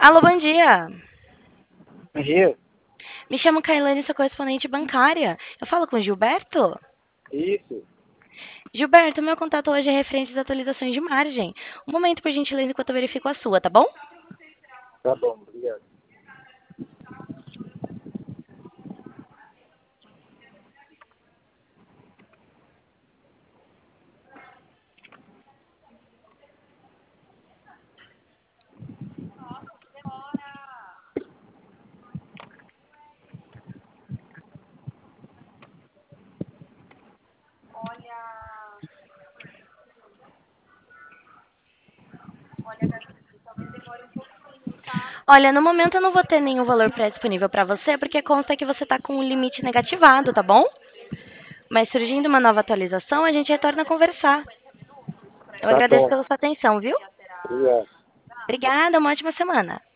Alô, bom dia. Bom dia. Me chamo Kailane, sou correspondente bancária. Eu falo com o Gilberto? Isso. Gilberto, meu contato hoje é referente às atualizações de margem. Um momento, por gentileza, enquanto eu verifico a sua, tá bom? Tá bom, obrigado. Olha, no momento eu não vou ter nenhum valor pré-disponível para você, porque consta que você está com um limite negativado, tá bom? Mas surgindo uma nova atualização, a gente retorna a conversar. Eu Tá agradeço bom, pela sua atenção, viu? obrigado. Obrigada, uma ótima semana.